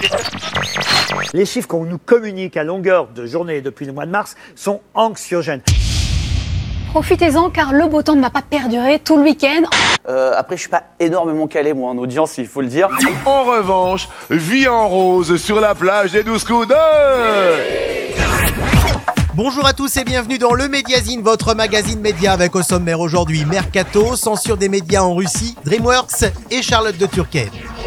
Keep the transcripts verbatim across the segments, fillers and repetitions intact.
Les chiffres qu'on nous communique à longueur de journée depuis le mois de mars sont anxiogènes. Profitez-en car le beau temps ne va pas perdurer tout le week-end. Euh, après, je suis pas énormément calé, moi, en audience, il faut le dire. En revanche, vie en rose sur la plage des douze coups de... Bonjour à tous et bienvenue dans le Mediazine, votre magazine média avec au sommaire aujourd'hui Mercato, censure des médias en Russie, DreamWorks et Charlotte de Turckheim.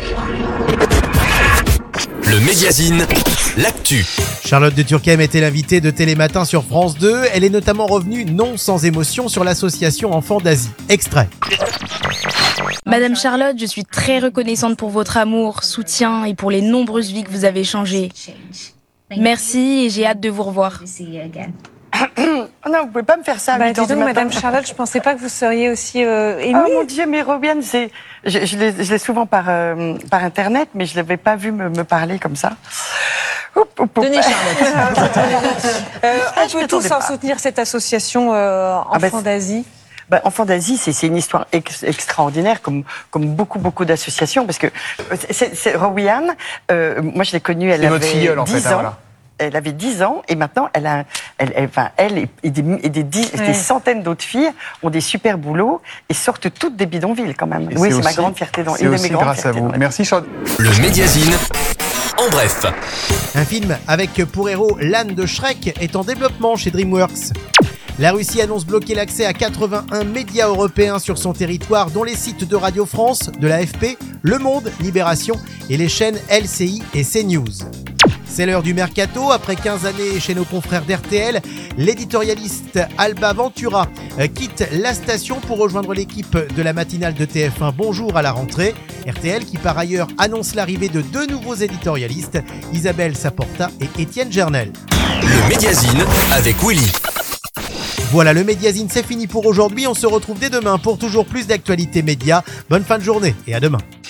Le Mediazine, l'actu. Charlotte de Turckheim était l'invitée de Télématin sur France deux. Elle est notamment revenue non sans émotion sur l'association Enfants d'Asie. Extrait. Madame Charlotte, je suis très reconnaissante pour votre amour, soutien et pour les nombreuses vies que vous avez changées. Merci et j'ai hâte de vous revoir. Oh non, vous pouvez pas me faire ça. Bah, dis donc, Madame Charlotte, je pensais pas que vous seriez aussi euh, émue. Oh mon Dieu, mais Robiane, c'est, je, je, l'ai, je l'ai souvent par, euh, par Internet, mais je l'avais pas vu me, me parler comme ça. Oup, oup, oup. Tenez, Charlotte. euh, on peut tous en pas. soutenir cette association euh, Enfants ah bah, d'Asie. Bah, Enfants d'Asie, c'est, c'est une histoire ex- extraordinaire, comme, comme beaucoup, beaucoup d'associations, parce que c'est, c'est, Robiane, euh, moi je l'ai connue, elle C'est avait votre filleule, en dix fait, ans. hein, voilà. Elle avait dix ans et maintenant elle a, elle, elle, enfin, elle et, et, des, et des, dix, Ouais. des centaines d'autres filles ont des super boulots et sortent toutes des bidonvilles quand même. Et oui, c'est, aussi, ma grande fierté dans c'est une de aussi mes grandes grâce à fiertés vous. dans la vie. Merci Charlotte. Le Mediazine, en bref. Un film avec pour héros l'âne de Shrek est en développement chez DreamWorks. La Russie annonce bloquer l'accès à quatre-vingt-un médias européens sur son territoire, dont les sites de Radio France, de l'A F P, Le Monde, Libération et les chaînes L C I et CNews. C'est l'heure du Mercato. Après quinze années chez nos confrères d'R T L, l'éditorialiste Alba Ventura quitte la station pour rejoindre l'équipe de la matinale de T F un Bonjour à la rentrée. R T L qui par ailleurs annonce l'arrivée de deux nouveaux éditorialistes, Isabelle Saporta et Étienne Gernel. Le Mediazine avec Willy. Voilà, le Mediazine, c'est fini pour aujourd'hui. On se retrouve dès demain pour toujours plus d'actualités médias. Bonne fin de journée et à demain.